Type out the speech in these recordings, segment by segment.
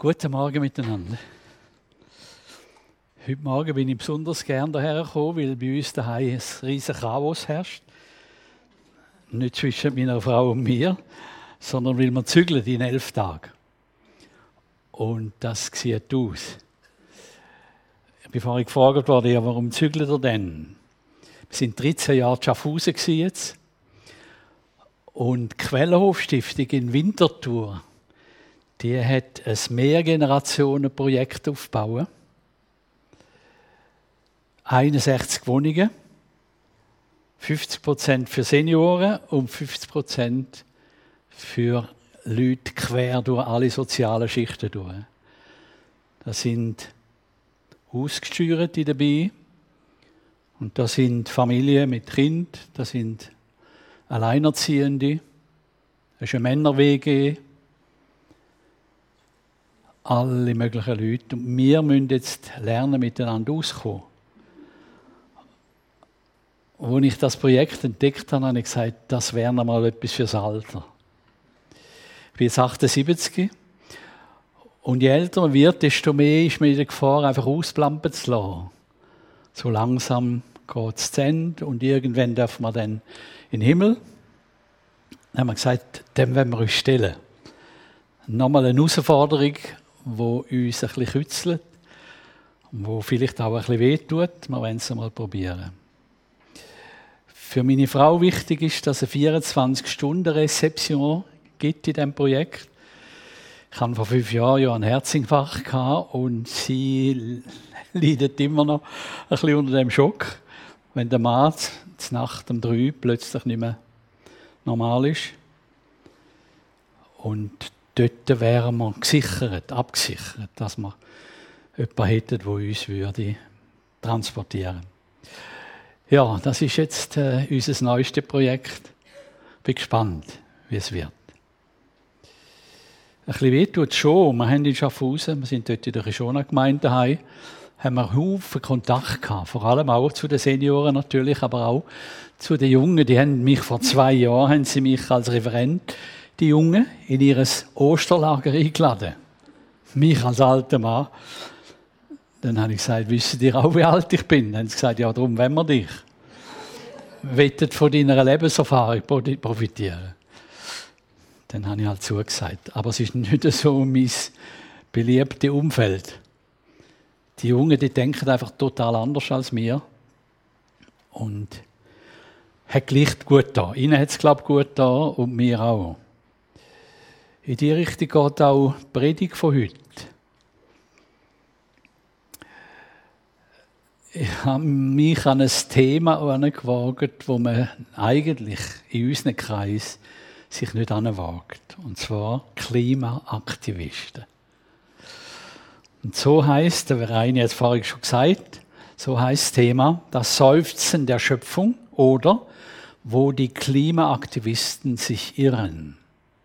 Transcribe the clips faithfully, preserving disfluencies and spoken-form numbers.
Guten Morgen miteinander. Heute Morgen bin ich besonders gerne hierher gekommen, weil bei uns daheim ein riesiges Chaos herrscht. Nicht zwischen meiner Frau und mir, sondern weil wir zügeln in elf Tagen. Und das sieht aus. Ich bin vorhin gefragt worden, ja, warum zügelt ihr denn? Wir sind dreizehn Jahre in Schaffhausen jetzt. Und die Quellenhof-Stiftung in Winterthur, die hat ein Mehrgenerationen-Projekt aufgebaut. einundsechzig Wohnungen, fünfzig Prozent für Senioren und fünfzig Prozent für Leute quer durch alle sozialen Schichten durch. Da sind Ausgesteuerte dabei und da sind Familien mit Kind, da sind Alleinerziehende, da ist eine Männer-W G, alle möglichen Leute. Und wir müssen jetzt lernen, miteinander auszukommen. Als ich das Projekt entdeckt habe, habe ich gesagt, das wäre noch mal etwas fürs Alter. Ich bin jetzt achtundsiebzig und je älter man wird, desto mehr ist man in der Gefahr, einfach ausplampen zu lassen. So langsam geht es zu Ende und irgendwann dürfen wir dann in den Himmel. Dann haben wir gesagt, dem wollen wir uns stellen. Nochmal eine Herausforderung, die uns ein bisschen kützelt und die vielleicht auch ein bisschen wehtut. Wir wollen es einmal probieren. Für meine Frau wichtig ist, dass es eine vierundzwanzig-Stunden-Rezeption gibt in diesem Projekt. Ich hatte vor fünf Jahren ja einen Herzinfarkt gehabt und sie leidet immer noch ein bisschen unter dem Schock, wenn der Mann zur Nacht um drei plötzlich nicht mehr normal ist. Und dort wären wir gesichert, abgesichert, dass wir jemanden hätten, der uns würde transportieren würde. Ja, das ist jetzt äh, unser neuestes Projekt. Ich bin gespannt, wie es wird. Ein bisschen weh tut es schon. Wir haben in Schaffhausen, wir sind dort in der Rishona-Gemeinde daheim, haben wir Haufen Kontakt gehabt. Vor allem auch zu den Senioren natürlich, aber auch zu den Jungen. Die haben mich vor zwei Jahren, haben sie mich als Referent, die Jungen, in ihr Osterlager eingeladen. Mich als alter Mann. Dann habe ich gesagt, wissen ihr auch, wie alt ich bin? Dann haben sie gesagt, ja, darum wollen wir dich. Wettet von deiner Lebenserfahrung profitieren. Dann habe ich halt zugesagt. Aber es ist nicht so mein beliebtes Umfeld. Die Jungen, die denken einfach total anders als wir. Und hat gleich gut da. Ihnen hat es, glaube ich, gut da und mir auch. In die Richtung geht auch die Predigt von heute. Ich habe mich an ein Thema herangewagt, wo man eigentlich in unserem Kreis sich nicht heranwagt. Und zwar Klimaaktivisten. Und so heisst, der Verein hat es vorhin schon gesagt, so heisst das Thema das Seufzen der Schöpfung oder wo die Klimaaktivisten sich irren.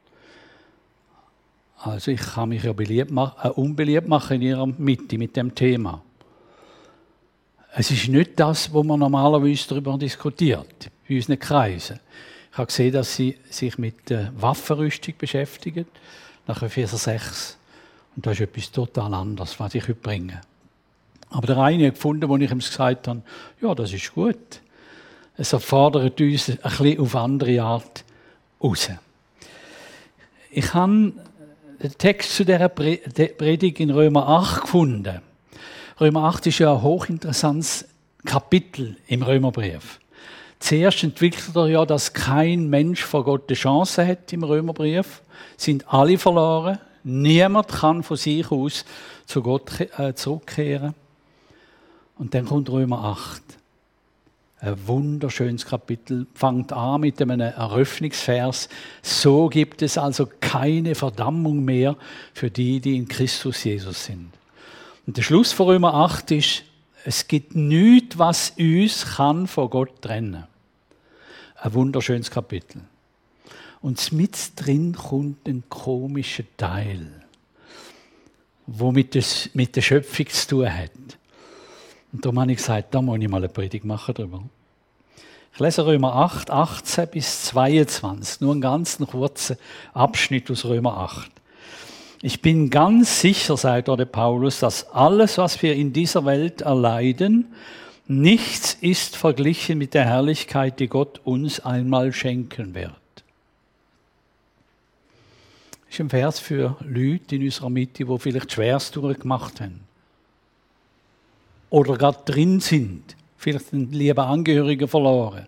Also ich kann mich ja beliebt machen, äh, unbeliebt machen in ihrer Mitte mit dem Thema. Es ist nicht das, wo man normalerweise darüber diskutiert, in unseren Kreisen. Ich habe gesehen, dass sie sich mit der Waffenrüstung beschäftigen, nach Epheser sechs. Und das ist etwas total anderes, was ich heute bringe. Aber der eine hat gefunden, wo ich ihm gesagt habe, ja, das ist gut. Es erfordert uns ein bisschen auf andere Art raus. Ich habe den Text zu dieser Predigt in Römer acht gefunden. Römer acht ist ja ein hochinteressantes Kapitel im Römerbrief. Zuerst entwickelt er ja, dass kein Mensch vor Gott eine Chance hat im Römerbrief. Sind alle verloren. Niemand kann von sich aus zu Gott zurückkehren. Und dann kommt Römer acht. Ein wunderschönes Kapitel. Fängt an mit einem Eröffnungsvers. So gibt es also keine Verdammung mehr für die, die in Christus Jesus sind. Und der Schluss von Römer acht ist, es gibt nichts, was uns kann von Gott trennen. Ein wunderschönes Kapitel. Und mit drin kommt ein komischer Teil, der mit der, mit der Schöpfung zu tun hat. Und darum habe ich gesagt, da muss ich mal eine Predigt machen darüber. Ich lese Römer acht, achtzehn bis zweiundzwanzig, nur einen ganz kurzen Abschnitt aus Römer acht. Ich bin ganz sicher, sagt der Paulus, dass alles, was wir in dieser Welt erleiden, nichts ist verglichen mit der Herrlichkeit, die Gott uns einmal schenken wird. Das ist ein Vers für Leute in unserer Mitte, die vielleicht Schweres durchgemacht haben. Oder gerade drin sind, vielleicht einen lieben Angehörigen verloren.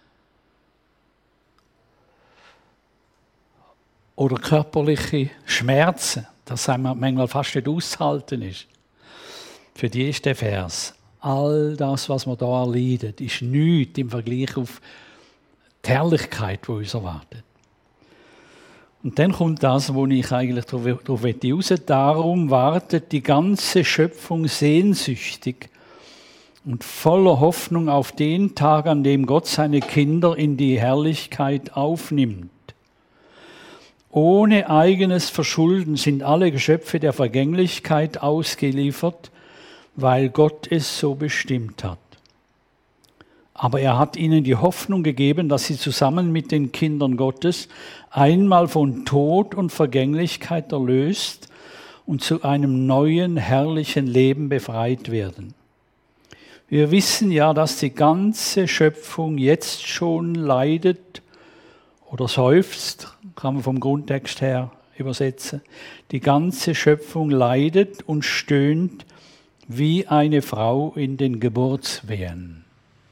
Oder körperliche Schmerzen, das manchmal fast nicht auszuhalten ist. Für die ist der Vers. All das, was wir da erleiden, ist nichts im Vergleich auf die Herrlichkeit, die uns erwartet. Und dann kommt das, wo ich eigentlich darauf raus will. Darum wartet die ganze Schöpfung sehnsüchtig und voller Hoffnung auf den Tag, an dem Gott seine Kinder in die Herrlichkeit aufnimmt. Ohne eigenes Verschulden sind alle Geschöpfe der Vergänglichkeit ausgeliefert, weil Gott es so bestimmt hat. Aber er hat ihnen die Hoffnung gegeben, dass sie zusammen mit den Kindern Gottes einmal von Tod und Vergänglichkeit erlöst und zu einem neuen, herrlichen Leben befreit werden. Wir wissen ja, dass die ganze Schöpfung jetzt schon leidet oder seufzt, kann man vom Grundtext her übersetzen. Die ganze Schöpfung leidet und stöhnt wie eine Frau in den Geburtswehen.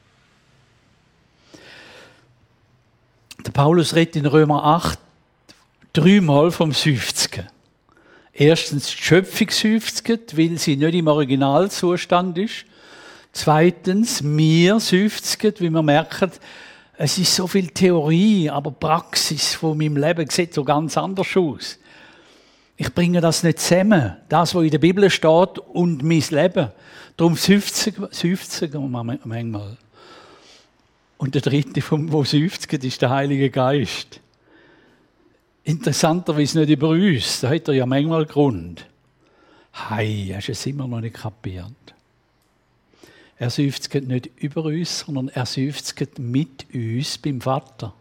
Der Paulus redet in Römer acht dreimal vom Seufzen. Erstens die Schöpfung seufzt, weil sie nicht im Originalzustand ist. Zweitens, wir seufzen, weil wir merken, es ist so viel Theorie, aber Praxis von meinem Leben sieht so ganz anders aus. Ich bringe das nicht zusammen, das, was in der Bibel steht, und mein Leben. Darum seufzen wir manchmal. Und der dritte, vom wo seufzt, ist der Heilige Geist. Interessanterweise nicht über uns, da hat er ja manchmal Grund. Hei, hast du es immer noch nicht kapiert. Er seufzt nicht über uns, sondern er seufzt mit uns beim Vater.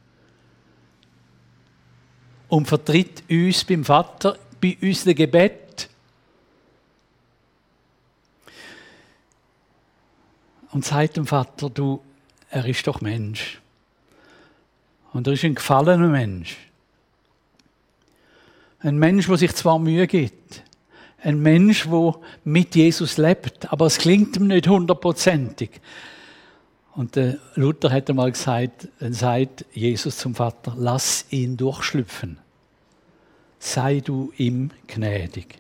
Und vertritt uns beim Vater bei unserem Gebet. Und sagt dem Vater, du, er ist doch Mensch. Und er ist ein gefallener Mensch. Ein Mensch, der sich zwar Mühe gibt. Ein Mensch, der mit Jesus lebt. Aber es klingt ihm nicht hundertprozentig. Und der Luther hat einmal gesagt, dann sagt Jesus zum Vater, lass ihn durchschlüpfen. Sei du ihm gnädig.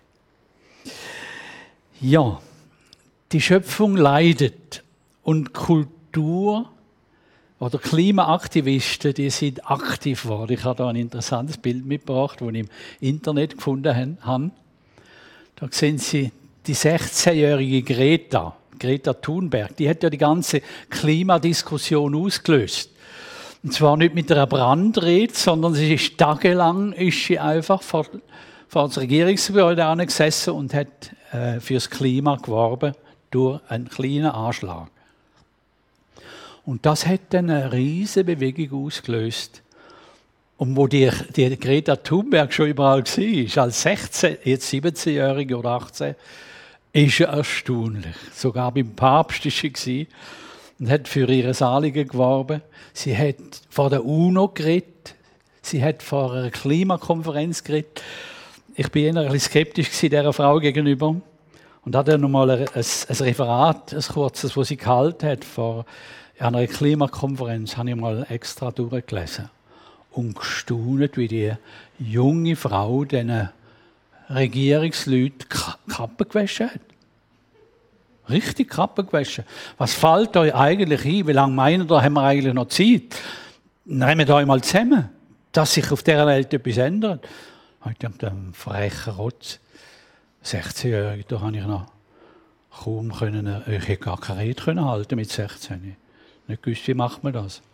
Ja, die Schöpfung leidet und Kultur oder Klimaaktivisten, die sind aktiv geworden. Ich habe da ein interessantes Bild mitgebracht, das ich im Internet gefunden habe. Da sehen Sie die sechzehnjährige Greta, Greta Thunberg. Die hat ja die ganze Klimadiskussion ausgelöst. Und zwar nicht mit einer Brandrede, sondern sie ist tagelang ist sie einfach vor, vor das Regierungsgebäude gesessen und hat äh, fürs Klima geworben durch einen kleinen Anschlag. Und das hat dann eine riesige Bewegung ausgelöst. Und wo die, die Greta Thunberg schon überall war, als sechzehn, jetzt siebzehnjährige oder achtzehn, ist ja erstaunlich. Sogar beim Papst war sie und hat für ihre Anliegen geworben. Sie hat vor der UNO geredet. Sie hat vor einer Klimakonferenz geredet. Ich bin eher ein bisschen skeptisch dieser Frau gegenüber. Und hatte noch mal ein, ein, ein Referat, ein kurzes, das sie gehalten hat vor einer Klimakonferenz, habe ich mal extra durchgelesen. Und gestaunt, wie die junge Frau diesen Regierungsleuten Kappen gewaschen hat. Richtig Kappen gewaschen. Was fällt euch eigentlich ein? Wie lange meinen ihr, haben wir eigentlich noch Zeit? Nehmt euch mal zusammen, dass sich auf dieser Welt etwas ändert. Heute haben wir einen frechen Rotz. sechzehnjährige, da habe ich noch kaum können, ich hätte gar keine Rede können halten mit sechzehn. Nicht gewusst, wie macht man das?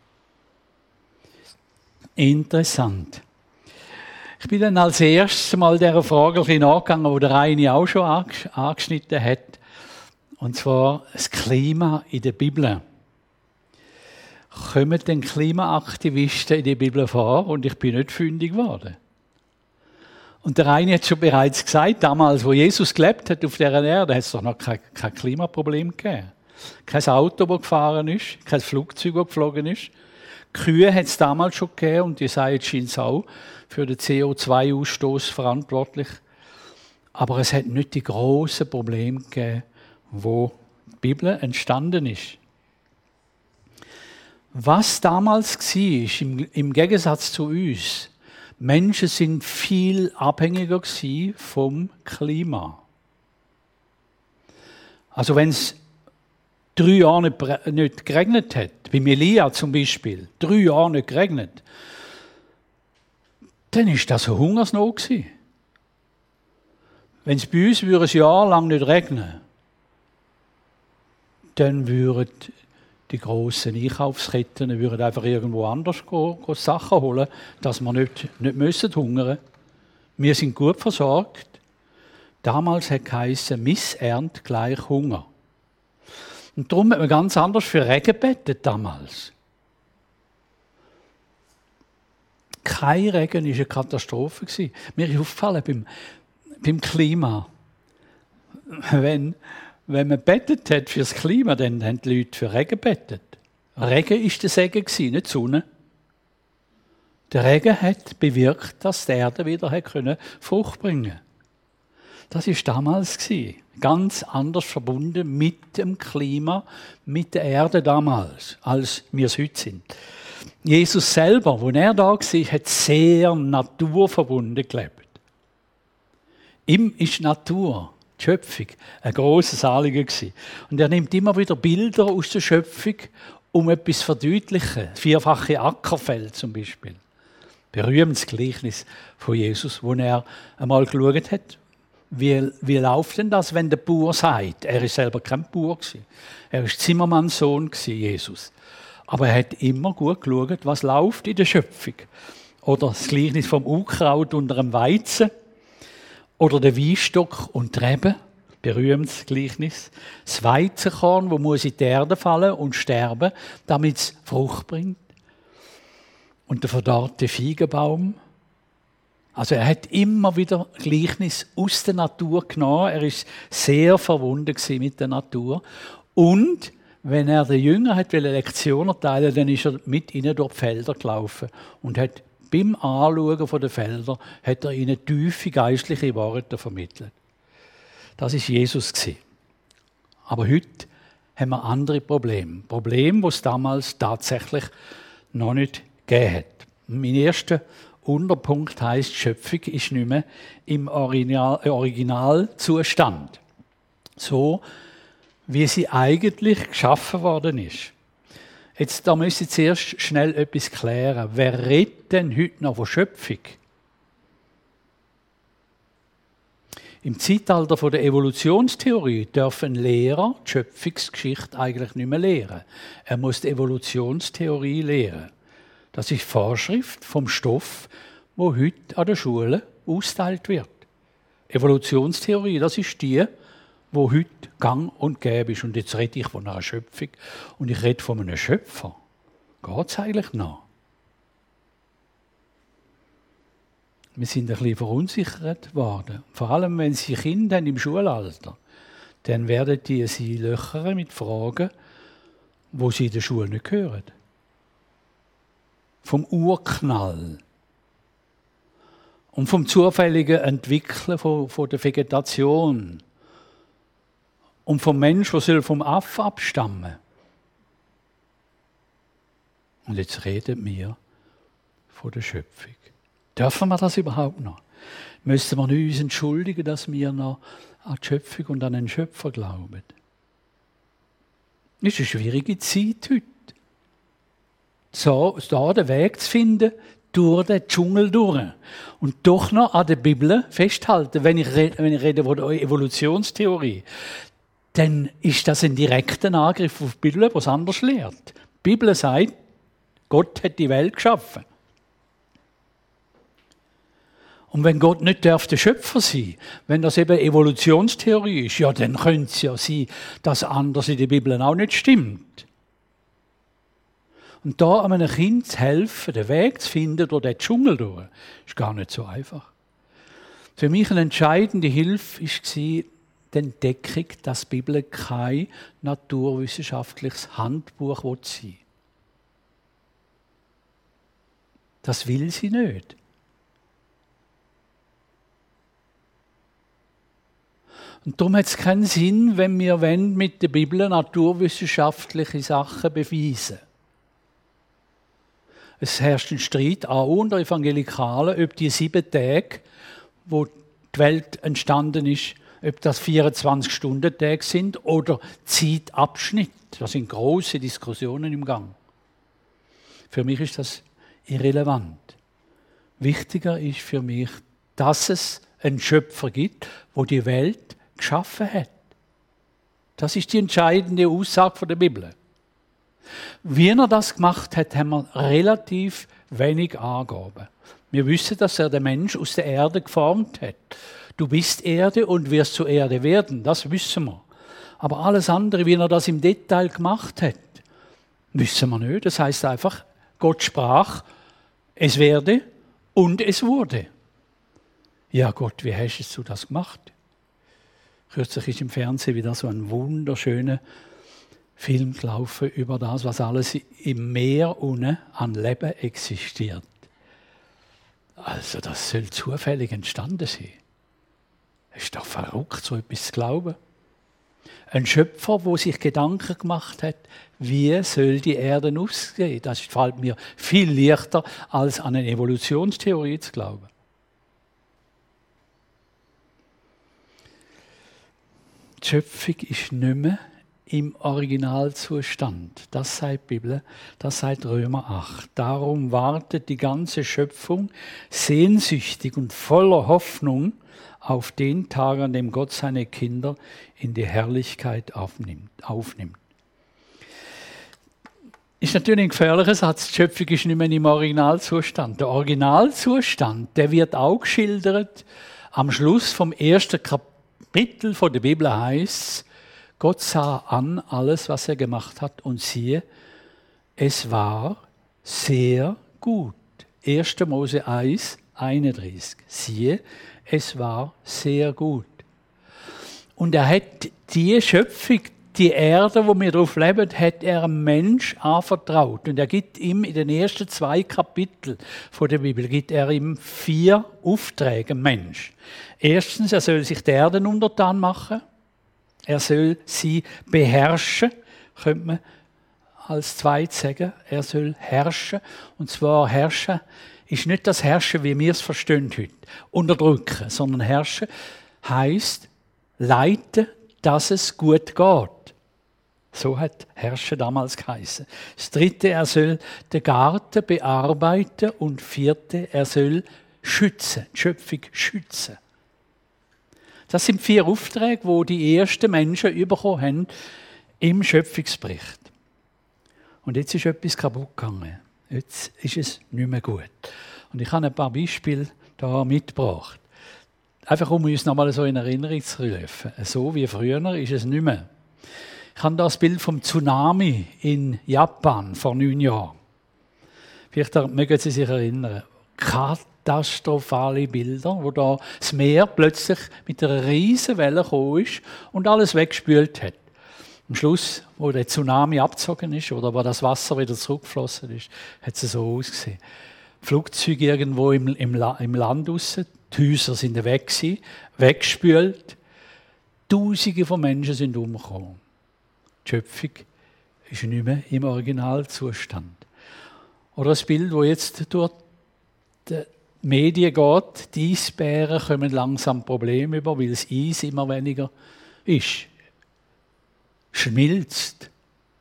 Interessant. Ich bin dann als erstes mal dieser Frage ein bisschen nachgegangen, die der Reini auch schon angeschnitten hat. Und zwar das Klima in der Bibel. Kommen denn Klimaaktivisten in der Bibel vor? Und ich bin nicht fündig geworden. Und der eine hat schon bereits gesagt, damals, wo Jesus gelebt hat auf dieser Erde, hat es doch noch kein, kein Klimaproblem gegeben. Kein Auto, das gefahren ist, kein Flugzeug, das geflogen ist. Kühe hat es damals schon gegeben und die seien jetzt auch für den C O zwei Ausstoß verantwortlich. Aber es hat nicht die grossen Probleme gegeben, wo die Bibel entstanden ist. Was damals war, im, im Gegensatz zu uns, Menschen sind viel abhängiger vom Klima. Also wenn es drei Jahre nicht, nicht geregnet hat, bei Elia zum Beispiel, drei Jahre nicht geregnet, dann war das eine Hungersnot gewesen. Wenn es bei uns ein Jahr lang nicht regnen, dann würden die grossen Einkaufsketten würden einfach irgendwo anders go, go Sachen holen, dass wir nicht, nicht müssen hungern. Wir sind gut versorgt. Damals hat es geheissen, Missernte gleich Hunger. Und darum hat man ganz anders für Regen gebetet damals. Kein Regen war eine Katastrophe. Mir ist aufgefallen beim, beim Klima, wenn Wenn man bettet hat für das Klima, dann haben die Leute für Regen bettet. Regen war der Segen, nicht die Sonne. Der Regen hat bewirkt, dass die Erde wieder Frucht bringen konnte. Das war damals. Ganz anders verbunden mit dem Klima, mit der Erde damals, als wir es heute sind. Jesus selber, als er da war, hat sehr naturverbunden gelebt. Ihm ist Natur, die Schöpfung, ein grosses Anliegen gewesen. Und er nimmt immer wieder Bilder aus der Schöpfung, um etwas zu verdeutlichen. Vierfache Ackerfeld zum Beispiel. Berühmtes Gleichnis von Jesus, wo er einmal geschaut hat, wie, wie läuft denn das, wenn der Bauer sagt, er ist selber kein Bauer gewesen. Er war Zimmermannssohn gewesen, Jesus. Aber er hat immer gut geschaut, was läuft in der Schöpfung. Oder das Gleichnis vom Unkraut unter dem Weizen. Oder der Weinstock und die Rebe, berühmtes Gleichnis. Das Weizenkorn, das muss in die Erde fallen und sterben, damit es Frucht bringt. Und der verdorrte Feigenbaum. Also er hat immer wieder Gleichnis aus der Natur genommen. Er war sehr verbunden mit der Natur. Und wenn er den Jüngern hat Lektionen erteilen, dann ist er mit ihnen durch die Felder gelaufen und hat beim Anschauen der Felder hat er ihnen tiefe geistliche Worte vermittelt. Das war Jesus. Aber heute haben wir andere Probleme. Probleme, die es damals tatsächlich noch nicht gegeben hat. Mein erster Unterpunkt heisst, die Schöpfung ist nicht mehr im Original, Originalzustand. So, wie sie eigentlich geschaffen worden ist. Jetzt, da müssen Sie zuerst schnell etwas klären. Wer redet denn heute noch von Schöpfung? Im Zeitalter der Evolutionstheorie darf ein Lehrer die Schöpfungsgeschichte eigentlich nicht mehr lehren. Er muss die Evolutionstheorie lehren. Das ist Vorschrift vom Stoff, wo heute an der Schule austeilt wird. Evolutionstheorie, das ist die, wo heute gang und gäbe ist. Und jetzt rede ich von einer Schöpfung und ich rede von einem Schöpfer. Geht es eigentlich noch? Wir sind ein bisschen verunsichert worden. Vor allem, wenn Sie Kinder haben im Schulalter, dann werden die Sie löchern mit Fragen, wo sie in der Schule nicht hören. Vom Urknall und vom zufälligen Entwickeln von, von der Vegetation. Und vom Mensch, der soll vom Affen abstammen. Und jetzt reden wir von der Schöpfung. Dürfen wir das überhaupt noch? Müssen wir uns entschuldigen, dass wir noch an die Schöpfung und an den Schöpfer glauben? Es ist eine schwierige Zeit heute. So, da den Weg zu finden, durch den Dschungel durch. Und doch noch an der Bibel festhalten, wenn ich rede, wenn ich rede von der Evolutionstheorie. Dann ist das ein direkter Angriff auf die Bibel, was anders lehrt. Die Bibel sagt, Gott hat die Welt geschaffen. Und wenn Gott nicht darf der Schöpfer sein, wenn das eben Evolutionstheorie ist, ja, dann könnte es ja sein, dass anders in der Bibel auch nicht stimmt. Und da einem Kind zu helfen, den Weg zu finden durch den Dschungel durch, ist gar nicht so einfach. Für mich eine entscheidende Hilfe war die Entdeckung, dass die Bibel kein naturwissenschaftliches Handbuch sein will. Das will sie nicht. Und darum hat es keinen Sinn, wenn wir mit der Bibel naturwissenschaftliche Sachen beweisen. Es herrscht ein Streit auch unter Evangelikalen, ob die sieben Tage, wo die Welt entstanden ist, ob das vierundzwanzig-Stunden-Tage sind oder Zeitabschnitt. Das sind große Diskussionen im Gang. Für mich ist das irrelevant. Wichtiger ist für mich, dass es einen Schöpfer gibt, der die Welt geschaffen hat. Das ist die entscheidende Aussage der Bibel. Wie er das gemacht hat, haben wir relativ wenig Angaben. Wir wissen, dass er den Mensch aus der Erde geformt hat. Du bist Erde und wirst zu Erde werden, das wissen wir. Aber alles andere, wie er das im Detail gemacht hat, wissen wir nicht. Das heißt einfach, Gott sprach, es werde und es wurde. Ja Gott, wie hast du das gemacht? Kürzlich ist im Fernsehen wieder so ein wunderschöner Film gelaufen über das, was alles im Meer unten an Leben existiert. Also das soll zufällig entstanden sein. Es ist doch verrückt, so etwas zu glauben. Ein Schöpfer, der sich Gedanken gemacht hat, wie soll die Erde aussehen? Das fällt mir viel leichter, als an eine Evolutionstheorie zu glauben. Die Schöpfung ist nicht mehr im Originalzustand. Das sagt die Bibel, das sagt Römer acht. Darum wartet die ganze Schöpfung sehnsüchtig und voller Hoffnung auf den Tag, an dem Gott seine Kinder in die Herrlichkeit aufnimmt. aufnimmt. Ist natürlich ein gefährlicher Satz, die Schöpfung ist nicht mehr im Originalzustand. Der Originalzustand, der wird auch geschildert am Schluss vom ersten Kapitel von der Bibel heißt, Gott sah an alles, was er gemacht hat und siehe, es war sehr gut. erster Mose eins, einunddreißig. Siehe, es war sehr gut. Und er hat die Schöpfung, die Erde, wo wir drauf leben, hat er einem Mensch anvertraut. Und er gibt ihm in den ersten zwei Kapiteln von der Bibel gibt er ihm vier Aufträge, dem Mensch. Erstens, er soll sich der Erde untertan machen. Er soll sie beherrschen, könnte man als zweites sagen. Er soll herrschen. Und zwar herrschen ist nicht das Herrschen, wie wir es verstehen heute. Unterdrücken, sondern herrschen heisst leiten, dass es gut geht. So hat Herrschen damals geheißen. Das dritte, er soll den Garten bearbeiten. Und vierte, er soll schützen, die Schöpfung schützen. Das sind vier Aufträge, die die ersten Menschen bekommen haben im Schöpfungsbericht. Und jetzt ist etwas kaputt gegangen. Jetzt ist es nicht mehr gut. Und ich habe ein paar Beispiele da mitgebracht. Einfach um uns nochmal so in Erinnerung zu rufen. So wie früher ist es nicht mehr. Ich habe das Bild vom Tsunami in Japan vor neun Jahren. Vielleicht mögen Sie sich erinnern. Katastrophale Bilder, wo da das Meer plötzlich mit einer riesen Welle gekommen ist und alles weggespült hat. Am Schluss, wo der Tsunami abgezogen ist oder wo das Wasser wieder zurückgeflossen ist, hat es so ausgesehen. Flugzeuge irgendwo im, im, im Land raus, die Häuser sind weg gewesen, weggespült. Tausende von Menschen sind umgekommen. Die Schöpfung ist nicht mehr im Originalzustand. Oder das Bild, das jetzt durch die Medien geht, die Eisbären kommen langsam Probleme über, weil das Eis immer weniger ist. Schmilzt.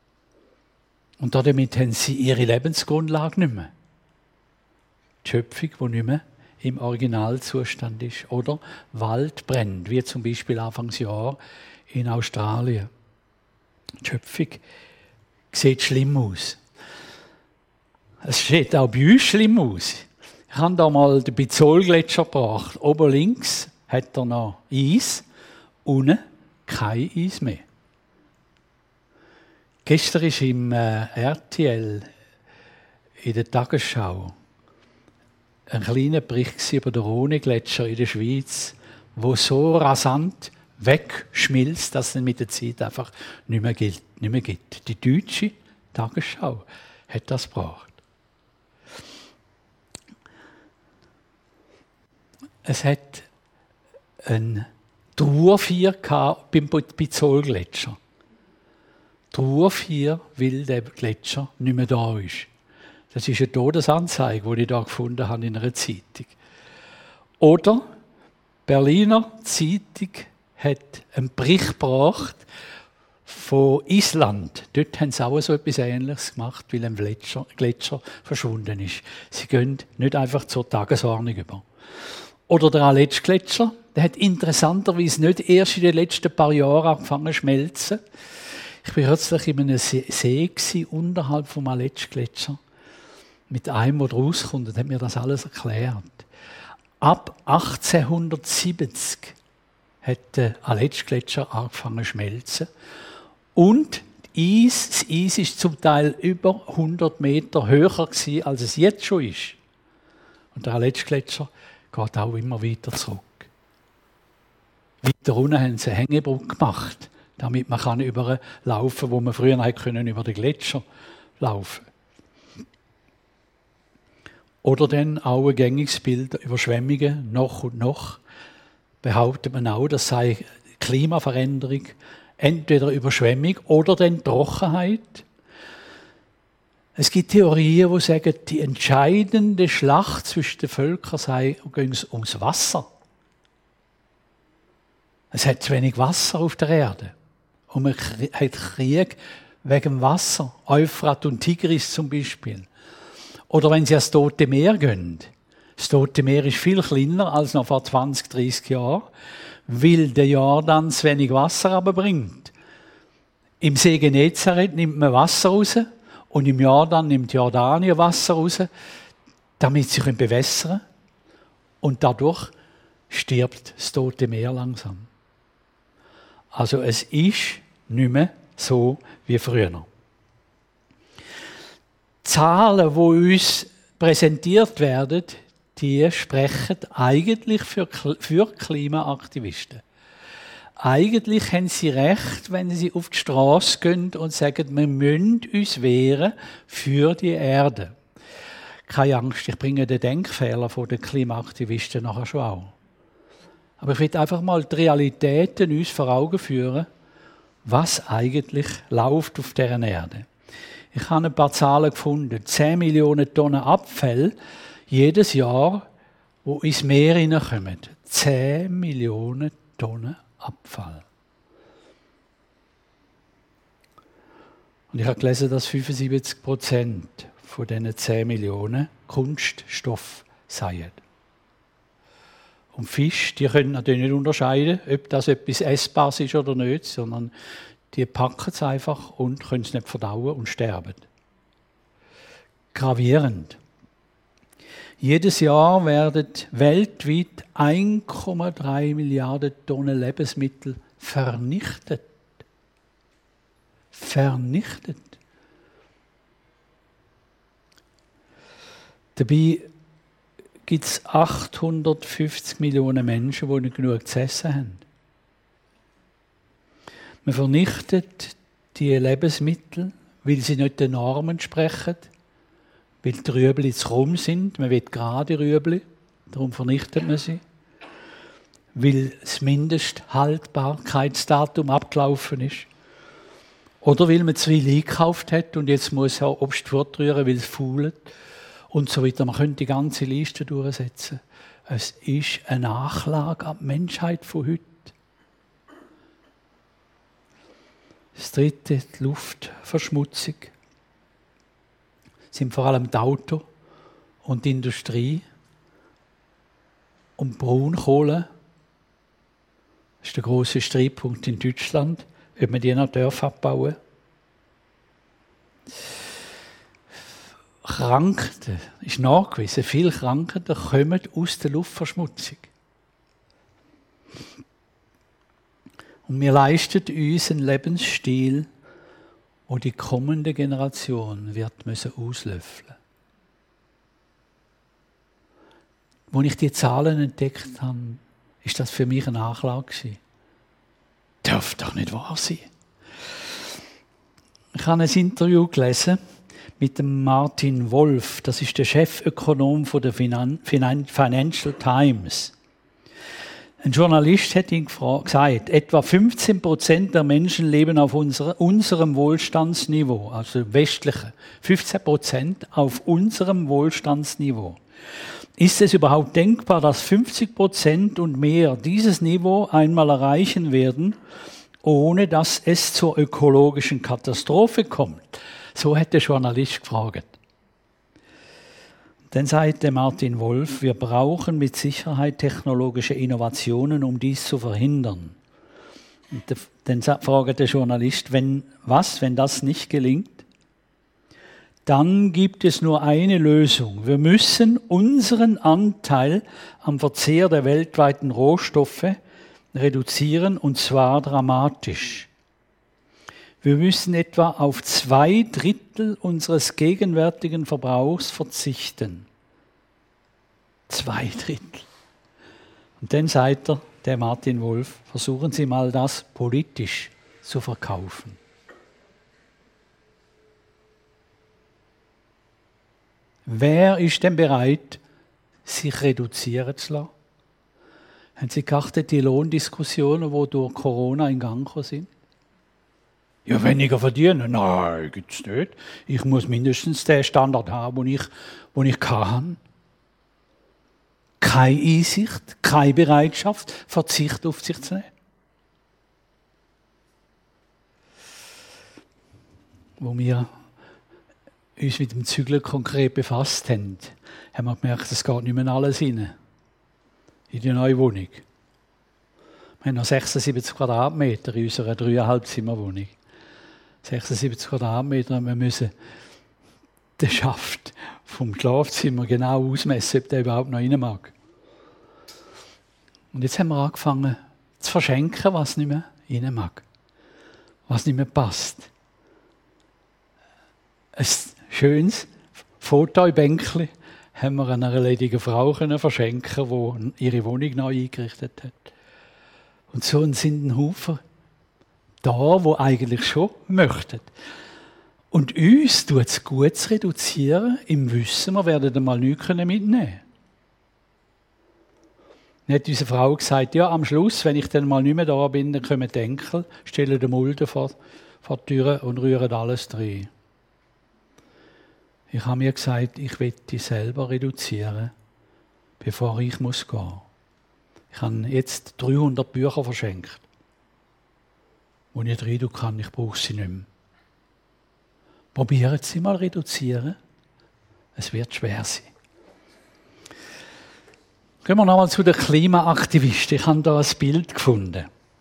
Und damit haben sie ihre Lebensgrundlage nicht mehr. Die Schöpfung, die nicht mehr im Originalzustand ist. Oder Wald brennt, wie zum Beispiel Anfangsjahr in Australien. Die Schöpfung sieht schlimm aus. Es sieht auch bei uns schlimm aus. Ich habe da mal den Bizol-Gletscher gebracht. Oben links hat er noch Eis, unten kein Eis mehr. Gestern ist im äh, R T L in der Tagesschau ein kleiner Bericht über den Rhone-Gletscher in der Schweiz, wo so rasant wegschmilzt, dass es mit der Zeit einfach nicht mehr, gilt, nicht mehr gibt. Die deutsche Tagesschau hat das gebracht. Es hat ein Trauerfeier beim Bizol-Gletscher. Trauerfeier, weil der Gletscher nicht mehr da ist. Das ist eine Todesanzeige, die ich da gefunden habe in einer Zeitung. Oder Berliner Zeitung hat einen Bericht gebracht von Island. Dort haben sie auch so etwas Ähnliches gemacht, weil ein Gletscher, Gletscher verschwunden ist. Sie gehen nicht einfach zur Tagesordnung über. Oder der Aletsch-Gletscher, der hat interessanterweise nicht erst in den letzten paar Jahren angefangen zu schmelzen. Ich war kürzlich in einem See gewesen, unterhalb vom Aletsch-Gletscher, mit einem, der rauskommt, und hat mir das alles erklärt. Ab achtzehnhundertsiebzig hat der Aletsch-Gletscher angefangen zu schmelzen. Und Eis, das Eis ist zum Teil über hundert Meter höher gewesen, als es jetzt schon ist. Und der Aletsch-Gletscher geht auch immer weiter zurück. Weiter unten haben sie eine Hängebrücke gemacht, damit man kann überlaufen kann, wo man früher nicht können, über den Gletscher laufen. Oder dann auch ein gängiges Bild, Überschwemmungen, noch und noch. Behauptet man auch, das sei Klimaveränderung, entweder Überschwemmung oder dann Trockenheit. Es gibt Theorien, die sagen, die entscheidende Schlacht zwischen den Völkern sei ums Wasser. Es hat zu wenig Wasser auf der Erde. Und man hat Krieg wegen dem Wasser. Euphrat und Tigris zum Beispiel. Oder wenn sie ans Tote Meer gehen. Das Tote Meer ist viel kleiner als noch vor zwanzig, dreissig Jahren, weil der Jordan zu wenig Wasser runterbringt. Im See Genezareth nimmt man Wasser raus und im Jordan nimmt Jordanien Wasser raus, damit sie bewässern können. Und dadurch stirbt das Tote Meer langsam. Also es ist nicht mehr so wie früher. Zahlen, die uns präsentiert werden, die sprechen eigentlich für, für Klimaaktivisten. Eigentlich haben sie recht, wenn sie auf die Straße gehen und sagen, wir müssen uns wehren für die Erde. Keine Angst, ich bringe den Denkfehler von den Klimaaktivisten nachher schon auch. Aber ich will einfach mal die Realitäten uns vor Augen führen, was eigentlich läuft auf dieser Erde. Ich habe ein paar Zahlen gefunden. zehn Millionen Tonnen Abfall jedes Jahr, wo ins Meer hineinkommen. zehn Millionen Tonnen Abfall. Und ich habe gelesen, dass fünfundsiebzig Prozent von diesen zehn Millionen Kunststoff seien. Und Fisch, die können natürlich nicht unterscheiden, ob das etwas Essbares ist oder nicht, sondern die packen es einfach und können es nicht verdauen und sterben. Gravierend. Jedes Jahr werden weltweit eins Komma drei Milliarden Tonnen Lebensmittel vernichtet. Vernichtet. Dabei gibt es achthundertfünfzig Millionen Menschen, die nicht genug zu essen haben. Man vernichtet die Lebensmittel, weil sie nicht den Normen entsprechen, weil die Rüebli zu krumm sind. Man will gerade Rüebli, darum vernichtet man sie. Weil das Mindesthaltbarkeitsdatum abgelaufen ist. Oder weil man zu viel eingekauft hat und jetzt muss er Obst fortrühren, weil es fault. Und so weiter. Man könnte die ganze Liste durchsetzen. Es ist eine Nachlage an die Menschheit von heute. Das dritte, die Luftverschmutzung. Das sind vor allem die Auto und die Industrie. Und Braunkohle. Das ist der grosse Streitpunkt in Deutschland, ob man die noch abbauen darf. Krankheiten, ist nachgewiesen, viele Krankheiten kommen aus der Luftverschmutzung. Und wir leisten uns einen Lebensstil, den die kommende Generation wird müssen auslöffeln. Als ich die Zahlen entdeckt habe, ist das für mich eine Nachlage gewesen. Darf doch nicht wahr sein. Ich habe ein Interview gelesen mit dem Martin Wolf. Das ist der Chefökonom von der Finan- Finan- Financial Times. Ein Journalist hat ihn gesagt, etwa fünfzehn Prozent der Menschen leben auf unser, unserem Wohlstandsniveau, also westlichen. fünfzehn Prozent auf unserem Wohlstandsniveau. Ist es überhaupt denkbar, dass fünfzig Prozent und mehr dieses Niveau einmal erreichen werden, ohne dass es zur ökologischen Katastrophe kommt? So hat der Journalist gefragt. Dann sagte Martin Wolf, wir brauchen mit Sicherheit technologische Innovationen, um dies zu verhindern. Und dann fragt der Journalist, wenn, was, wenn das nicht gelingt? Dann gibt es nur eine Lösung. Wir müssen unseren Anteil am Verzehr der weltweiten Rohstoffe reduzieren, und zwar dramatisch. Wir müssen etwa auf zwei Drittel unseres gegenwärtigen Verbrauchs verzichten. Zwei Drittel. Und dann sagt er, der Martin Wolf, versuchen Sie mal das politisch zu verkaufen. Wer ist denn bereit, sich reduzieren zu lassen? Haben Sie geachtet, die Lohndiskussionen, die durch Corona in Gang gekommen sind? Ja, weniger verdienen? Nein, gibt's nicht. Ich muss mindestens den Standard haben, den ich, den ich kann. Keine Einsicht, keine Bereitschaft, Verzicht auf sich zu nehmen. Wo wir uns mit dem Zügeln konkret befasst haben, haben wir gemerkt, es geht nicht mehr alles rein. In die neue Wohnung. Wir haben noch sechsundsiebzig Quadratmeter in unserer dreieinhalb Zimmer Wohnung. sechsundsiebzig Quadratmeter, wir müssen den Schaft vom Schlafzimmer genau ausmessen, ob der überhaupt noch rein mag. Und jetzt haben wir angefangen zu verschenken, was nicht mehr rein mag. Was nicht mehr passt. Ein schönes Fotobänkchen haben wir einer ledigen Frau verschenken, die ihre Wohnung neu eingerichtet hat. Und so sind ein Haufen da, wo eigentlich schon möchten. Und uns tut es gut zu reduzieren, im Wissen, wir werden einmal nichts mitnehmen können. Dann hat unsere Frau gesagt, ja, am Schluss, wenn ich dann mal nicht mehr da bin, dann kommen die Enkel, stellen den Mulden vor, vor die Tür und rühren alles rein. Ich habe mir gesagt, ich will die selber reduzieren, bevor ich muss gehen. Ich habe jetzt dreihundert Bücher verschenkt. Wo ich rein kann, ich brauche sie nicht mehr. Probieren Sie mal reduzieren. Es wird schwer sein. Gehen wir nochmal zu den Klimaaktivisten. Ich habe da ein Bild gefunden.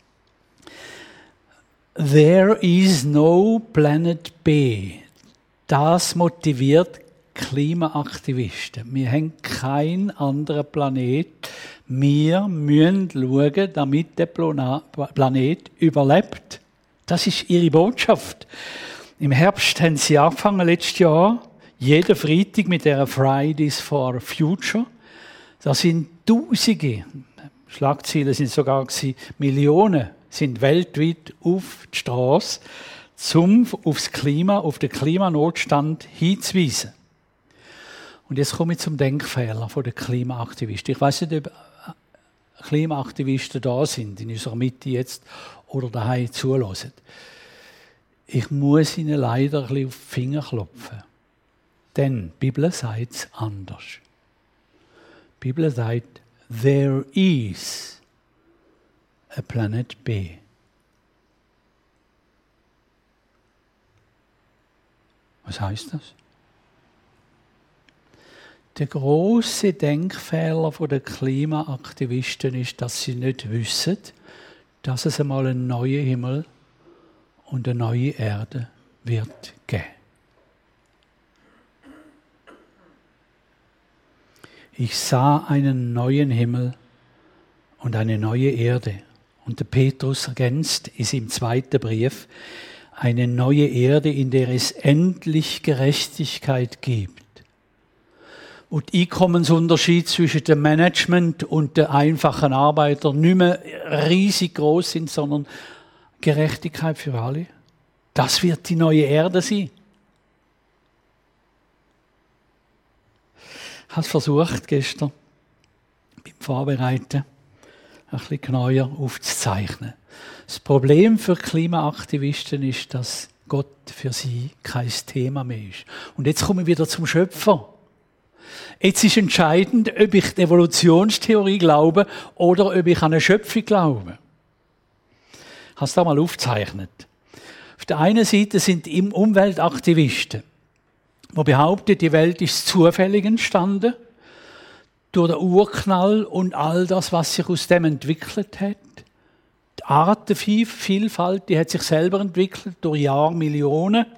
There is no planet B. Das motiviert Klimaaktivisten. Wir haben keinen anderen Planet. Wir müssen schauen, damit der Planet überlebt. Das ist ihre Botschaft. Im Herbst haben sie angefangen, letztes Jahr, jeden Freitag mit der Fridays for Future. Da sind Tausende, Schlagzeilen sind sogar gewesen, Millionen, sind weltweit auf die Straße, um aufs Klima, auf den Klimanotstand hinzuweisen. Und jetzt komme ich zum Denkfehler der Klimaaktivisten. Ich weiss nicht, ob Klimaaktivisten da sind, in unserer Mitte jetzt, oder daheim zuhören. Ich muss ihnen leider ein bisschen auf die Finger klopfen. Denn die Bibel sagt es anders. Die Bibel sagt, there is a planet B. Was heißt das? Der grosse Denkfehler der Klimaaktivisten ist, dass sie nicht wissen, dass es einmal einen neuen Himmel und eine neue Erde wird geben. Ich sah einen neuen Himmel und eine neue Erde. Und der Petrus ergänzt in seinem zweiten Brief, eine neue Erde, in der es endlich Gerechtigkeit gibt. wo die Einkommensunterschiede zwischen dem Management und den einfachen Arbeitern nicht mehr riesig groß sind, sondern Gerechtigkeit für alle. Das wird die neue Erde sein. Ich habe es versucht, gestern beim Vorbereiten ein bisschen genauer aufzuzeichnen. Das Problem für Klimaaktivisten ist, dass Gott für sie kein Thema mehr ist. Und jetzt komme ich wieder zum Schöpfer. Jetzt ist entscheidend, ob ich die Evolutionstheorie glaube oder ob ich an eine Schöpfung glaube. Ich habe es da mal aufgezeichnet. Auf der einen Seite sind die Umweltaktivisten, die behaupten, die Welt ist zufällig entstanden, durch den Urknall und all das, was sich aus dem entwickelt hat. Die Artenvielfalt, die hat sich selber entwickelt durch Jahrmillionen.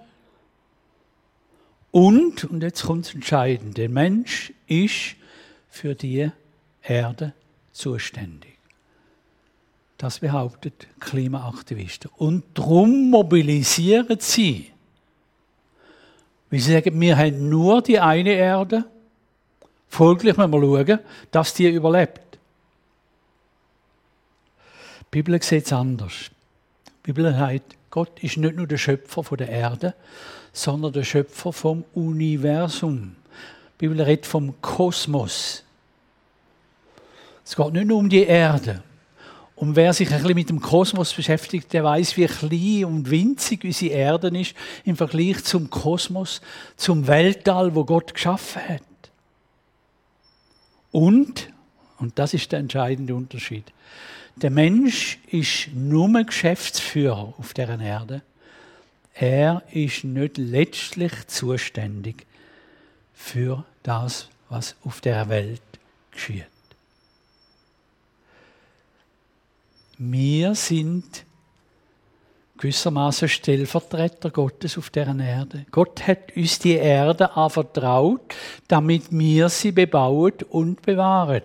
Und, und jetzt kommt das Entscheidende, der Mensch ist für die Erde zuständig. Das behauptet Klimaaktivisten. Und darum mobilisieren sie. Weil sie sagen, wir haben nur die eine Erde. Folglich müssen wir schauen, dass die überlebt. Die Bibel sieht es anders. Die Bibel sagt, Gott ist nicht nur der Schöpfer der Erde, sondern der Schöpfer vom Universum. Die Bibel redet vom Kosmos. Es geht nicht nur um die Erde. Und wer sich ein bisschen mit dem Kosmos beschäftigt, der weiß, wie klein und winzig unsere Erde ist im Vergleich zum Kosmos, zum Weltall, wo Gott geschaffen hat. Und, und das ist der entscheidende Unterschied, der Mensch ist nur Geschäftsführer auf dieser Erde. Er ist nicht letztlich zuständig für das, was auf der Welt geschieht. Wir sind gewissermaßen Stellvertreter Gottes auf dieser Erde. Gott hat uns die Erde anvertraut, damit wir sie bebauen und bewahren.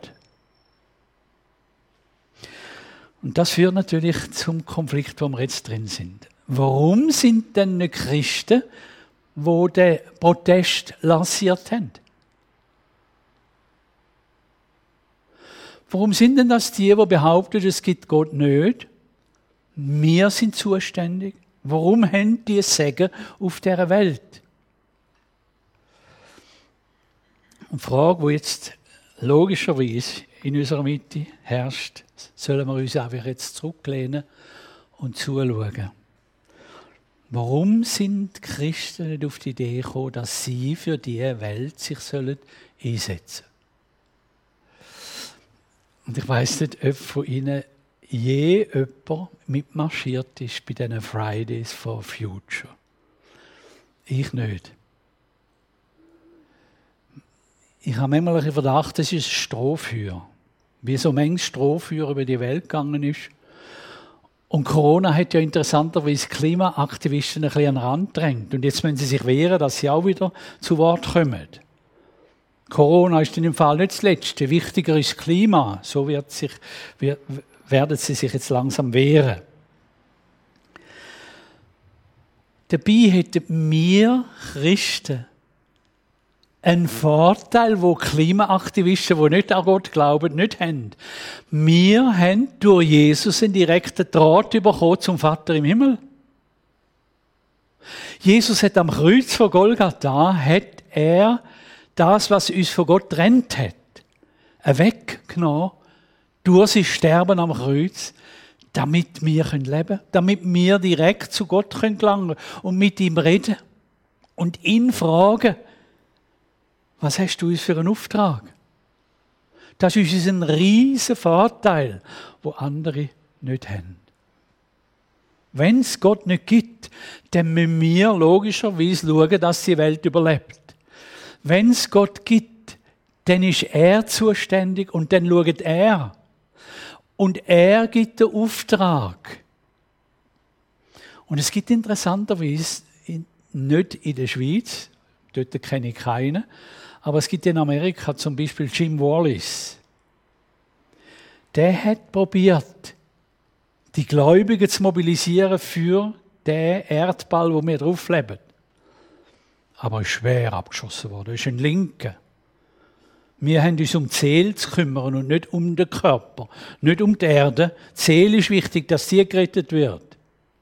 Und das führt natürlich zum Konflikt, wo wir jetzt drin sind. Warum sind denn nicht Christen, die den Protest lanciert haben? Warum sind denn das die, die behaupten, es gibt Gott nicht? Wir sind zuständig. Warum haben die Segen auf dieser Welt? Und die Frage, die jetzt logischerweise in unserer Mitte herrscht, sollen wir uns einfach jetzt zurücklehnen und zuschauen. Warum sind die Christen nicht auf die Idee gekommen, dass sie für diese Welt sich sollen einsetzen sollen? Und ich weiss nicht, ob von Ihnen je jemand mitmarschiert ist bei diesen Fridays for Future. Ich nicht. Ich habe manchmal einen Verdacht, das ist ein Strohfeuer. Wie so manches Strohfeuer über die Welt gegangen ist. Und Corona hat ja interessanterweise Klimaaktivisten ein bisschen an den Rand gedrängt. Und jetzt müssen sie sich wehren, dass sie auch wieder zu Wort kommen. Corona ist in dem Fall nicht das Letzte. Wichtiger ist das Klima. So wird sich, wird, werden sie sich jetzt langsam wehren. Dabei hätten wir Christen einen Vorteil, wo Klimaaktivisten, die nicht an Gott glauben, nicht haben. Wir haben durch Jesus einen direkten Draht bekommen zum Vater im Himmel. Jesus hat am Kreuz von Golgatha, hat er das, was uns von Gott trennt hat, weggenommen, durch sein Sterben am Kreuz, damit wir leben können, damit wir direkt zu Gott gelangen können und mit ihm reden und ihn fragen, was hast du uns für einen Auftrag? Das ist uns ein riesen Vorteil, wo andere nicht haben. Wenn es Gott nicht gibt, dann müssen wir logischerweise schauen, dass die Welt überlebt. Wenn es Gott gibt, dann ist er zuständig und dann schaut er. Und er gibt den Auftrag. Und es gibt interessanterweise nicht in der Schweiz, dort kenne ich keinen, aber es gibt in Amerika zum Beispiel Jim Wallace. Der hat probiert, die Gläubigen zu mobilisieren für den Erdball, wo wir drauf leben. Aber er ist schwer abgeschossen worden. Er ist ein Linker. Wir haben uns um die Seele zu kümmern und nicht um den Körper, nicht um die Erde. Die Seele ist wichtig, dass sie gerettet wird.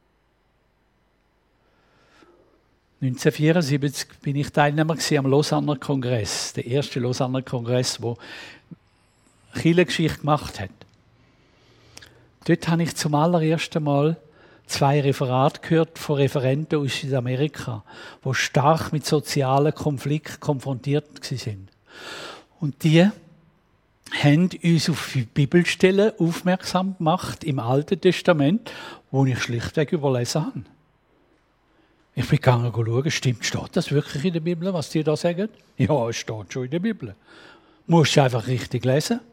neunzehnhundertvierundsiebzig bin ich Teilnehmer am Lausanner Kongress, der erste Lausanner Kongress, der Kirchengeschichte gemacht hat. Dort habe ich zum allerersten Mal zwei Referate gehört von Referenten aus Südamerika, die stark mit sozialen Konflikten konfrontiert waren. Und die haben uns auf Bibelstellen aufmerksam gemacht im Alten Testament, wo ich schlichtweg überlesen habe. Ich bin gegangen schauen, stimmt, steht das wirklich in der Bibel, was die da sagen? Ja, es steht schon in der Bibel. Du musst einfach richtig lesen.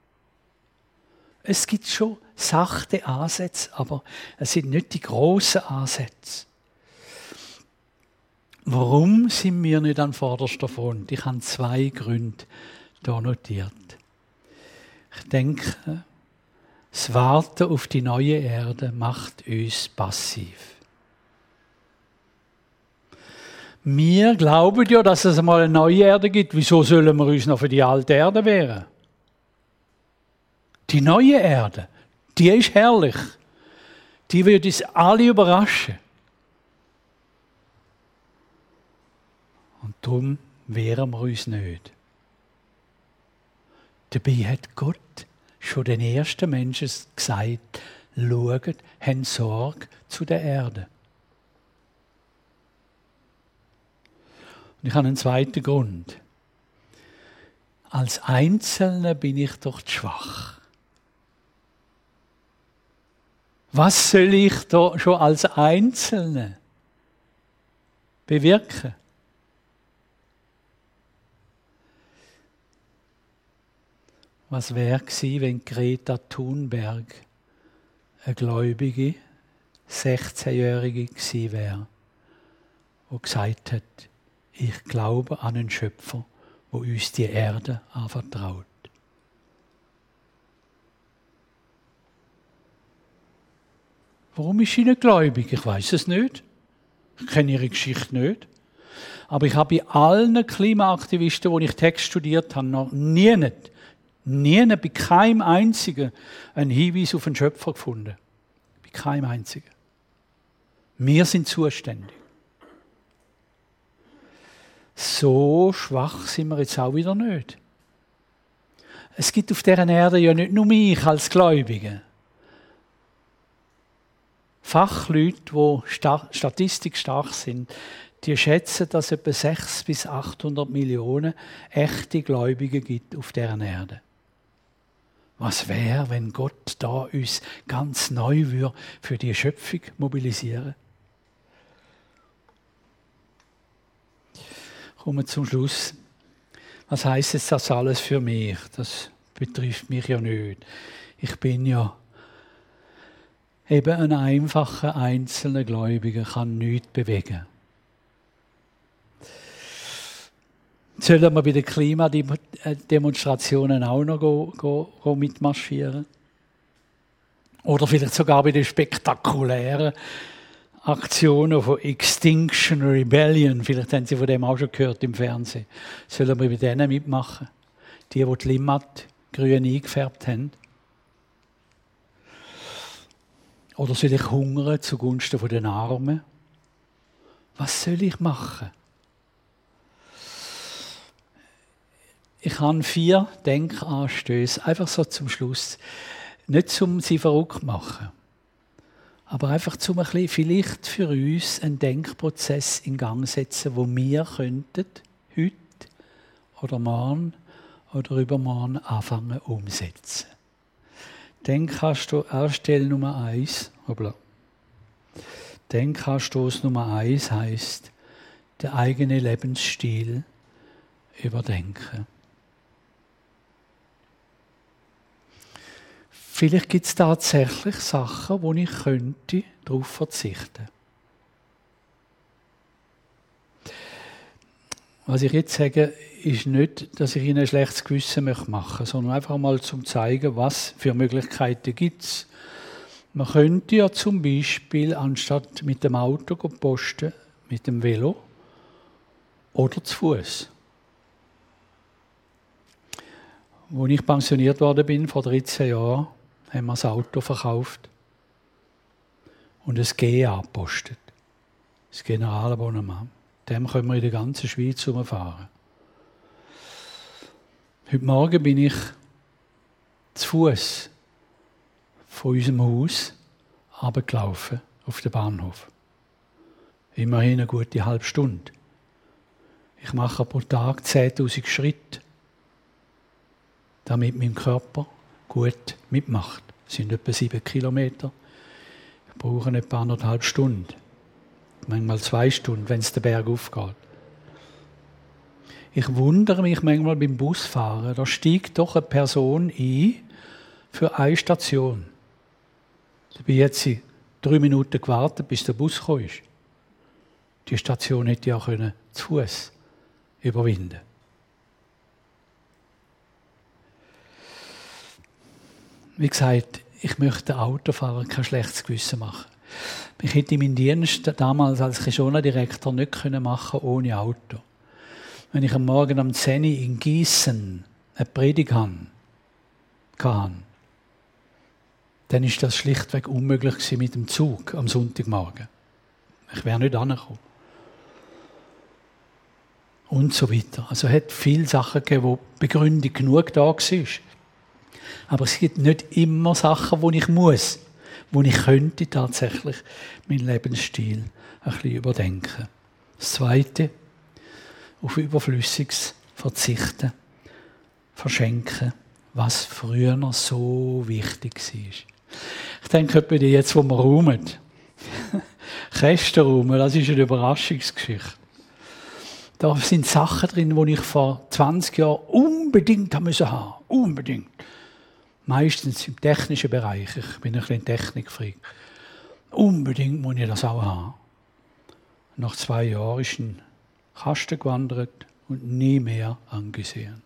Es gibt schon sachte Ansätze, aber es sind nicht die grossen Ansätze. Warum sind wir nicht an vorderster Front? Ich habe zwei Gründe hier notiert. Ich denke, das Warten auf die neue Erde macht uns passiv. Wir glauben ja, dass es einmal eine neue Erde gibt. Wieso sollen wir uns noch für die alte Erde wehren? Die neue Erde, die ist herrlich. Die wird uns alle überraschen. Und darum wehren wir uns nicht. Dabei hat Gott schon den ersten Menschen gesagt, schaut, habt Sorge zu der Erde. Und ich habe einen zweiten Grund. Als Einzelner bin ich doch zu schwach. Was soll ich da schon als Einzelner bewirken? Was wäre gewesen, wenn Greta Thunberg eine gläubige, sechzehnjährige gewesen wäre, die gesagt hat, ich glaube an einen Schöpfer, der uns die Erde anvertraut. Warum ist sie nicht gläubig? Ich weiß es nicht. Ich kenne ihre Geschichte nicht. Aber ich habe bei allen Klimaaktivisten, die ich Text studiert habe, noch nie, nicht, nie, nicht, bei keinem einzigen einen Hinweis auf einen Schöpfer gefunden. Bei keinem einzigen. Wir sind zuständig. So schwach sind wir jetzt auch wieder nicht. Es gibt auf dieser Erde ja nicht nur mich als Gläubige. Fachleute, die statistisch stark sind, die schätzen, dass es etwa sechshundert bis achthundert Millionen echte Gläubige gibt auf dieser Erde. Was wäre, wenn Gott da uns ganz neu würde für die Schöpfung mobilisieren? Kommen wir zum Schluss. Was heisst jetzt das alles für mich? Das betrifft mich ja nicht. Ich bin ja eben ein einfacher, einzelner Gläubiger, kann nichts bewegen. Sollen wir bei den Klimademonstrationen auch noch go, go, go mitmarschieren? Oder vielleicht sogar bei den spektakulären Aktionen von Extinction Rebellion, vielleicht haben Sie von dem auch schon gehört im Fernsehen. Sollen wir bei denen mitmachen? Die, die die Limmat grün eingefärbt haben? Oder soll ich hungern zugunsten der Armen? Was soll ich machen? Ich habe vier Denkanstöße, einfach so zum Schluss. Nicht um sie verrückt zu machen, aber einfach zum ein bisschen, vielleicht für uns einen Denkprozess in Gang setzen, wo wir könnten, heute oder morgen oder übermorgen anfangen umsetzen. Denkanstoß Nummer eins. Denkanstoß Nummer eins heisst, den eigenen Lebensstil überdenken. Vielleicht gibt es tatsächlich Sachen, wo ich könnte darauf verzichten. Was ich jetzt sage, ist nicht, dass ich Ihnen ein schlechtes Gewissen machen möchte, sondern einfach mal zum zeigen, was für Möglichkeiten gibt es. Man könnte ja zum Beispiel, anstatt mit dem Auto zu posten, mit dem Velo oder zu Fuß. Als ich pensioniert worden bin, vor dreizehn Jahren, haben wir das Auto verkauft und ein G A gepostet. Das Generalabonnement. Dem können wir in der ganzen Schweiz herumfahren. Heute Morgen bin ich zu Fuß von unserem Haus runtergelaufen auf den Bahnhof. Immerhin eine gute halbe Stunde. Ich mache pro Tag zehntausend Schritte, damit mein Körper gut mitmacht. Das sind etwa sieben Kilometer. Ich brauche etwa anderthalb Stunden. Manchmal zwei Stunden, wenn es den Berg aufgeht. Ich wundere mich manchmal beim Busfahren. Da steigt doch eine Person ein für eine Station. Ich habe jetzt drei Minuten gewartet, bis der Bus gekommen ist. Die Station hätte ich auch können, zu Fuß überwinden. Wie gesagt, ich möchte den Autofahrern kein schlechtes Gewissen machen. Ich hätte meinen Dienst damals als Kishona-Direktor nicht machen können ohne Auto. Wenn ich am Morgen um zehn Uhr in Gießen eine Predigt hatte, dann ist das schlichtweg unmöglich gewesen mit dem Zug am Sonntagmorgen. Ich wäre nicht angekommen. Und so weiter. Also es hat viele Sachen gegeben, wo Begründung genug da war. Aber es gibt nicht immer Sachen, wo ich muss, wo ich könnte tatsächlich meinen Lebensstil ein bisschen überdenken. Das Zweite, auf Überflüssiges verzichten, verschenken, was früher noch so wichtig war. Ich denke etwa die jetzt, wo wir räumen. Kästen räumen, das ist eine Überraschungsgeschichte. Da sind Sachen drin, die ich vor zwanzig Jahren unbedingt haben müssen haben. Unbedingt. Meistens im technischen Bereich. Ich bin ein bisschen Technikfreak. Unbedingt muss ich das auch haben. Nach zwei Jahren ist ein Kasten gewandert und nie mehr angesehen.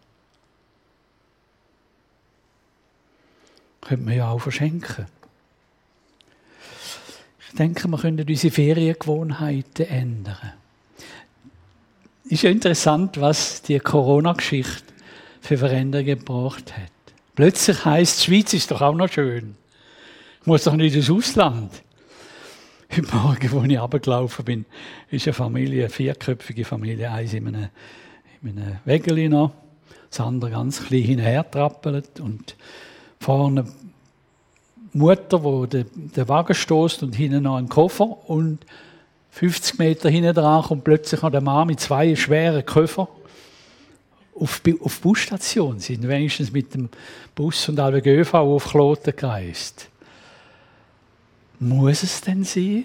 Könnte man ja auch verschenken. Ich denke, wir können unsere Feriengewohnheiten ändern. Es ist ja interessant, was die Corona-Geschichte für Veränderungen gebracht hat. Plötzlich heisst es, die Schweiz ist doch auch noch schön. Ich muss doch nicht ins Ausland. Heute Morgen, als ich runtergelaufen bin, ist eine Familie, eine vierköpfige Familie, eins in einem, in einem Wägeli noch, das andere ganz klein hinterher trappelt und vorne Mutter, die den Wagen stößt und hinten noch einen Koffer und fünfzig Meter hinten dran kommt plötzlich noch der Mann mit zwei schweren Köffer auf die Busstation. Sie sind wenigstens mit dem Bus und allem ÖV auf Kloten gereist. Muss es denn sein?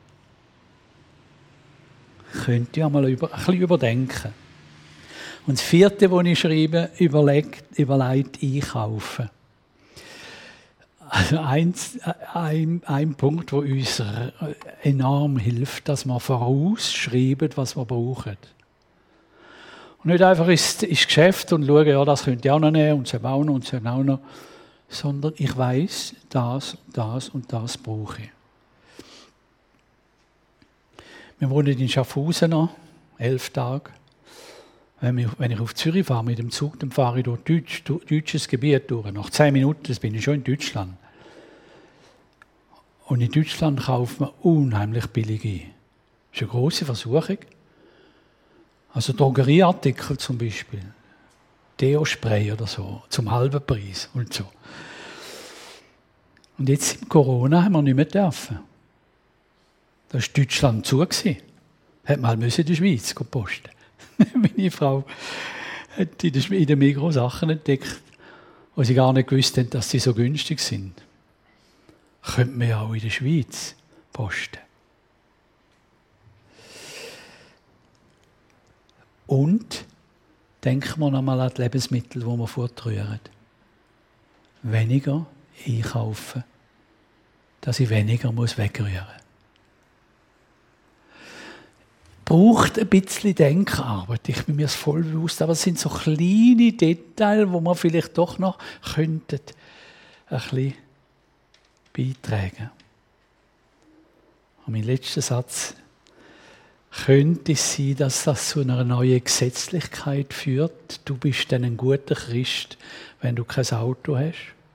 Könnt ihr einmal über, ein bisschen überdenken. Und das vierte, was ich schreibe, überlegt, überlegt einkaufen. Also ein, ein, ein Punkt, der uns enorm hilft, dass wir vorausschreiben, was wir brauchen. Und nicht einfach ins, ins Geschäft und schauen, ja, das könnte ich auch noch nehmen und das auch noch und das auch noch, sondern ich weiss, das, das und das brauche ich. Wir wohnen in Schaffhausen noch, elf Tage. Wenn ich, wenn ich auf Zürich fahre mit dem Zug, dann fahre ich durch Deutsch, durch deutsches Gebiet durch. Nach zehn Minuten das bin ich schon in Deutschland. Und in Deutschland kauft man unheimlich billig ein. Das ist eine grosse Versuchung. Also Drogerieartikel zum Beispiel. Deo-Spray oder so, zum halben Preis und so. Und jetzt im Corona haben wir nicht mehr dürfen. Da war Deutschland zu. Hätte man halt in der Schweiz posten. Meine Frau hat in der Migros Sachen entdeckt, wo sie gar nicht gewusst haben, dass sie so günstig sind. Könnte man ja auch in der Schweiz posten. Und denken wir nochmal an die Lebensmittel, die wir fortrühren. Weniger einkaufen, dass ich weniger wegrühren muss. Braucht ein bisschen Denkarbeit. Ich bin mir das voll bewusst, aber es sind so kleine Details, wo man vielleicht doch noch könnten ein bisschen beitragen. Und mein letzter Satz: Könnte es sein, dass das zu einer neuen Gesetzlichkeit führt? Du bist dann ein guter Christ, wenn du kein Auto hast?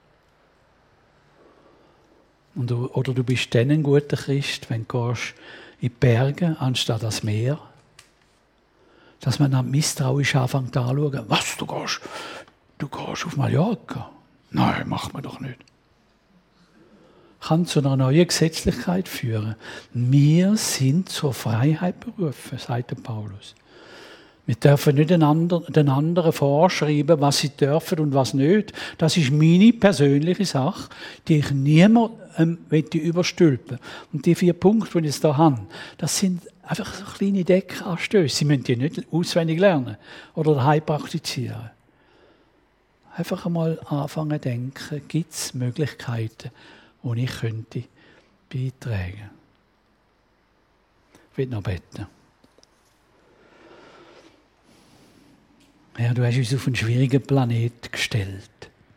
Und du, oder du bist dann ein guter Christ, wenn du gehst in die Berge anstatt ans Meer? Dass man dann misstrauisch anfängt anzuschauen. Was, du gehst, du gehst auf Mallorca? Nein, macht man doch nicht. Kann zu einer neuen Gesetzlichkeit führen. Wir sind zur Freiheit berufen, sagt der Paulus. Wir dürfen nicht den anderen, den anderen vorschreiben, was sie dürfen und was nicht. Das ist meine persönliche Sache, die ich niemandem ähm, überstülpen will. Und die vier Punkte, die ich jetzt hier habe, das sind einfach so kleine Denkanstöße. Sie müssen die nicht auswendig lernen oder daheim praktizieren. Einfach einmal anfangen zu denken, gibt es Möglichkeiten, und ich könnte beitragen. Ich will noch beten. Herr, du hast uns auf einen schwierigen Planet gestellt.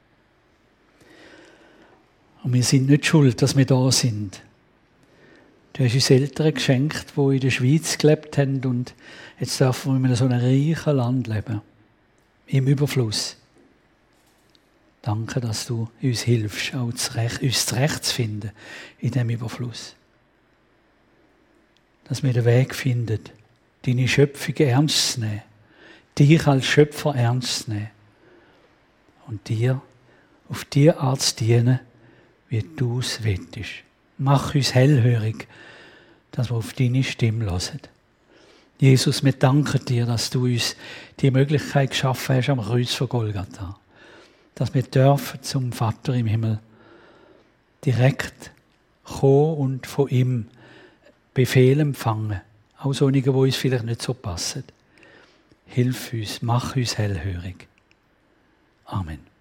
Und wir sind nicht schuld, dass wir da sind. Du hast uns Eltern geschenkt, die in der Schweiz gelebt haben, und jetzt dürfen wir in so einem reichen Land leben. Im Überfluss. Danke, dass du uns hilfst, auch zurecht, uns zurechtzufinden in diesem Überfluss. Dass wir den Weg finden, deine Schöpfung ernst zu nehmen, dich als Schöpfer ernst zu nehmen und dir auf die Art zu dienen, wie du es willst. Mach uns hellhörig, dass wir auf deine Stimme hören. Jesus, wir danken dir, dass du uns die Möglichkeit geschaffen hast am Kreuz von Golgatha. Dass wir dürfen zum Vater im Himmel direkt kommen und von ihm Befehl empfangen. Auch solche, die uns vielleicht nicht so passen. Hilf uns, mach uns hellhörig. Amen.